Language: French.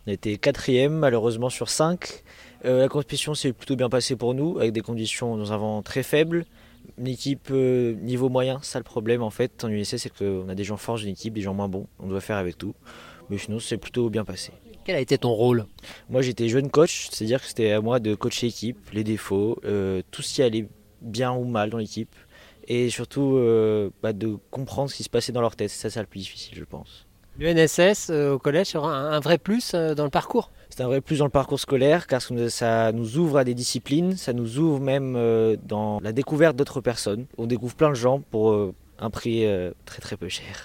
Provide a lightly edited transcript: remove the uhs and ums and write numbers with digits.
On a été quatrième malheureusement sur 5. La compétition s'est plutôt bien passée pour nous, avec des conditions nous avons très faibles. Une équipe niveau moyen, ça le problème en fait en UNSS, c'est qu'on a des gens forts d'une équipe, des gens moins bons, on doit faire avec tout. Mais sinon c'est plutôt bien passé. Quel a été ton rôle? Moi j'étais jeune coach, c'est-à-dire que c'était à moi de coacher l'équipe, les défauts, tout ce qui allait bien ou mal dans l'équipe. Et surtout de comprendre ce qui se passait dans leur tête, c'est ça le plus difficile je pense. L'UNSS au collège sera un vrai plus dans le parcours. C'est un vrai plus dans le parcours scolaire car ça nous ouvre à des disciplines, ça nous ouvre même dans la découverte d'autres personnes. On découvre plein de gens pour un prix très très peu cher.